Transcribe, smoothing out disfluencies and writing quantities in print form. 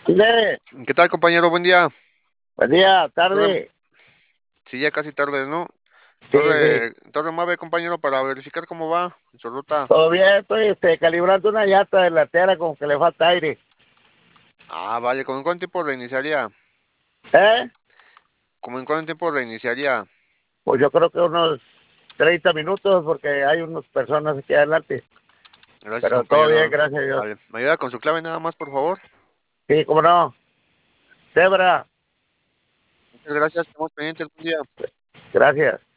Dile, ¿Qué tal, compañero? Buen día. buen día, Torre, tarde. sí, ya casi tarde, ¿no? Sí, sí. Torre Mave, compañero, para verificar cómo va en su ruta. Todo bien, estoy calibrando una llanta delantera como que le falta aire. Ah, vale, ¿cómo en cuánto tiempo reiniciaría? ¿Eh? ¿Cómo en cuánto tiempo reiniciaría? Pues yo creo que unos 30 minutos porque hay unas personas aquí adelante. Gracias, Pero todo bien, compañero. gracias a Dios. Vale, ¿me ayuda con su clave nada más, por favor? Sí, cómo no. Debra, Muchas gracias, estamos pendientes. Buen día. gracias.